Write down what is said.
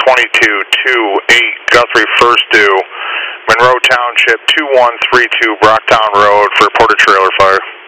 2228 Guthrie First Due, Monroe Township 2132 Brocktown Road for reported trailer fire.